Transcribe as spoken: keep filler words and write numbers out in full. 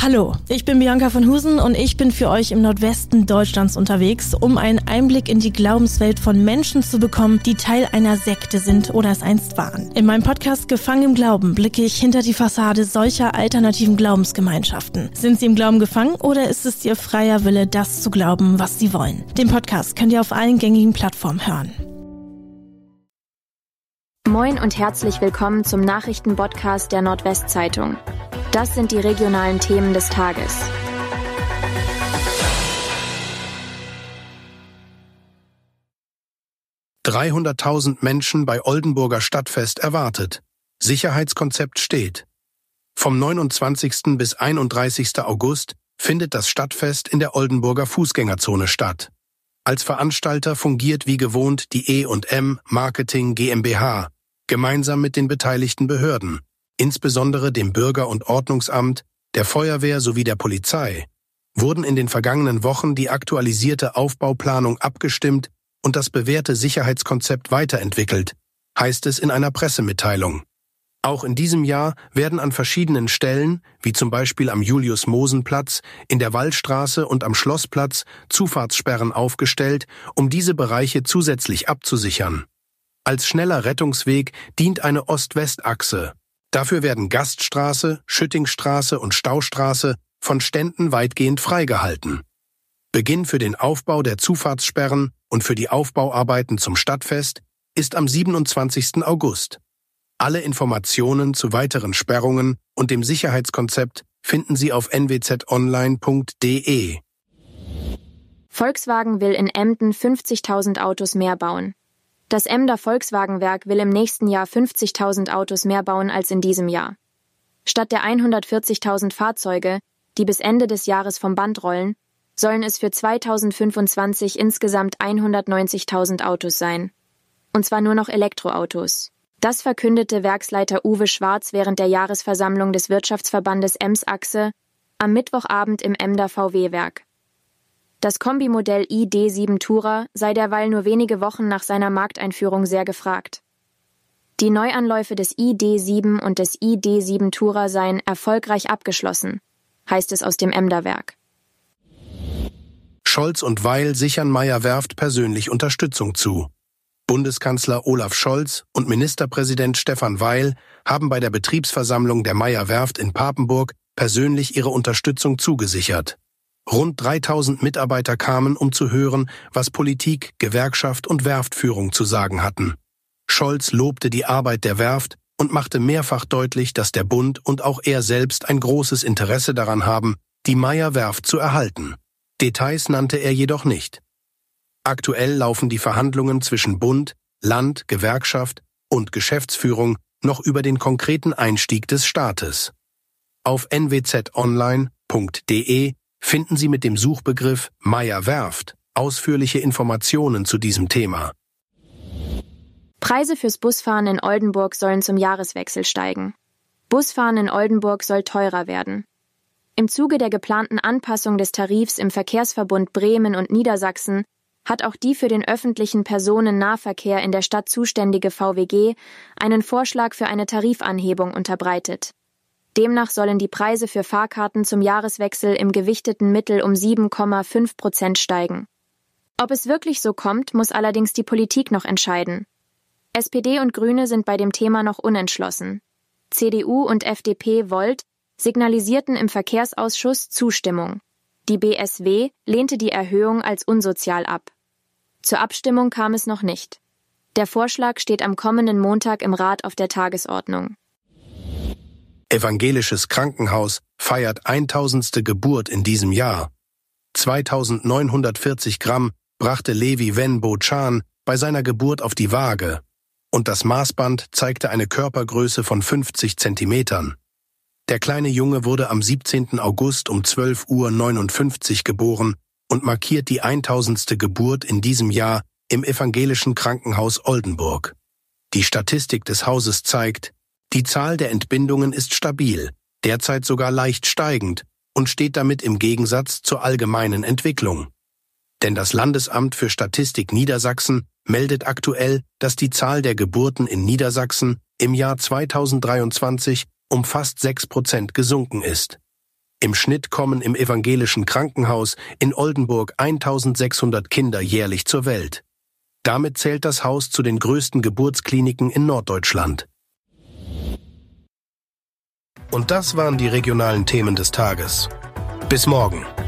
Hallo, ich bin Bianca von Husen und ich bin für euch im Nordwesten Deutschlands unterwegs, um einen Einblick in die Glaubenswelt von Menschen zu bekommen, die Teil einer Sekte sind oder es einst waren. In meinem Podcast Gefangen im Glauben blicke ich hinter die Fassade solcher alternativen Glaubensgemeinschaften. Sind sie im Glauben gefangen oder ist es ihr freier Wille, das zu glauben, was sie wollen? Den Podcast könnt ihr auf allen gängigen Plattformen hören. Moin und herzlich willkommen zum Nachrichtenpodcast der Nordwestzeitung. Das sind die regionalen Themen des Tages. dreihunderttausend Menschen bei Oldenburger Stadtfest erwartet. Sicherheitskonzept steht. Vom neunundzwanzigsten bis einunddreißigsten August findet das Stadtfest in der Oldenburger Fußgängerzone statt. Als Veranstalter fungiert wie gewohnt die E und M Marketing GmbH, gemeinsam mit den beteiligten Behörden, insbesondere dem Bürger- und Ordnungsamt, der Feuerwehr sowie der Polizei, wurden in den vergangenen Wochen die aktualisierte Aufbauplanung abgestimmt und das bewährte Sicherheitskonzept weiterentwickelt, heißt es in einer Pressemitteilung. Auch in diesem Jahr werden an verschiedenen Stellen, wie zum Beispiel am Julius-Mosen-Platz, in der Wallstraße und am Schlossplatz, Zufahrtssperren aufgestellt, um diese Bereiche zusätzlich abzusichern. Als schneller Rettungsweg dient eine Ost-West-Achse. Dafür werden Gaststraße, Schüttingstraße und Staustraße von Ständen weitgehend freigehalten. Beginn für den Aufbau der Zufahrtssperren und für die Aufbauarbeiten zum Stadtfest ist am siebenundzwanzigsten August. Alle Informationen zu weiteren Sperrungen und dem Sicherheitskonzept finden Sie auf n w z online punkt d e. Volkswagen will in Emden fünfzigtausend Autos mehr bauen. Das Emder Volkswagenwerk will im nächsten Jahr fünfzigtausend Autos mehr bauen als in diesem Jahr. Statt der hundertvierzigtausend Fahrzeuge, die bis Ende des Jahres vom Band rollen, sollen es für zweitausendfünfundzwanzig insgesamt hundertneunzigtausend Autos sein. Und zwar nur noch Elektroautos. Das verkündete Werksleiter Uwe Schwarz während der Jahresversammlung des Wirtschaftsverbandes Ems-Achse am Mittwochabend im Emder V W-Werk. Das Kombimodell I D sieben Tourer sei derweil nur wenige Wochen nach seiner Markteinführung sehr gefragt. Die Neuanläufe des I D sieben und des I D sieben Tourer seien erfolgreich abgeschlossen, heißt es aus dem Emder Werk. Scholz und Weil sichern Meyer-Werft persönlich Unterstützung zu. Bundeskanzler Olaf Scholz und Ministerpräsident Stefan Weil haben bei der Betriebsversammlung der Meyer-Werft in Papenburg persönlich ihre Unterstützung zugesichert. Rund dreitausend Mitarbeiter kamen, um zu hören, was Politik, Gewerkschaft und Werftführung zu sagen hatten. Scholz lobte die Arbeit der Werft und machte mehrfach deutlich, dass der Bund und auch er selbst ein großes Interesse daran haben, die Meyer-Werft zu erhalten. Details nannte er jedoch nicht. Aktuell laufen die Verhandlungen zwischen Bund, Land, Gewerkschaft und Geschäftsführung noch über den konkreten Einstieg des Staates. Auf n w z online punkt d e finden Sie mit dem Suchbegriff Meyer-Werft ausführliche Informationen zu diesem Thema. Preise fürs Busfahren in Oldenburg sollen zum Jahreswechsel steigen. Busfahren in Oldenburg soll teurer werden. Im Zuge der geplanten Anpassung des Tarifs im Verkehrsverbund Bremen und Niedersachsen hat auch die für den öffentlichen Personennahverkehr in der Stadt zuständige V W G einen Vorschlag für eine Tarifanhebung unterbreitet. Demnach sollen die Preise für Fahrkarten zum Jahreswechsel im gewichteten Mittel um sieben Komma fünf Prozent steigen. Ob es wirklich so kommt, muss allerdings die Politik noch entscheiden. S P D und Grüne sind bei dem Thema noch unentschlossen. C D U und F D P Volt signalisierten im Verkehrsausschuss Zustimmung. Die B S W lehnte die Erhöhung als unsozial ab. Zur Abstimmung kam es noch nicht. Der Vorschlag steht am kommenden Montag im Rat auf der Tagesordnung. Evangelisches Krankenhaus feiert tausendste Geburt in diesem Jahr. zweitausendneunhundertvierzig Gramm brachte Levi Wen-Bo-Chan bei seiner Geburt auf die Waage und das Maßband zeigte eine Körpergröße von fünfzig Zentimetern. Der kleine Junge wurde am siebzehnten August um zwölf Uhr neunundfünfzig geboren und markiert die tausendste Geburt in diesem Jahr im Evangelischen Krankenhaus Oldenburg. Die Statistik des Hauses zeigt, die Zahl der Entbindungen ist stabil, derzeit sogar leicht steigend und steht damit im Gegensatz zur allgemeinen Entwicklung. Denn das Landesamt für Statistik Niedersachsen meldet aktuell, dass die Zahl der Geburten in Niedersachsen im Jahr zweitausenddreiundzwanzig um fast sechs Prozent gesunken ist. Im Schnitt kommen im evangelischen Krankenhaus in Oldenburg eintausendsechshundert Kinder jährlich zur Welt. Damit zählt das Haus zu den größten Geburtskliniken in Norddeutschland. Und das waren die regionalen Themen des Tages. Bis morgen.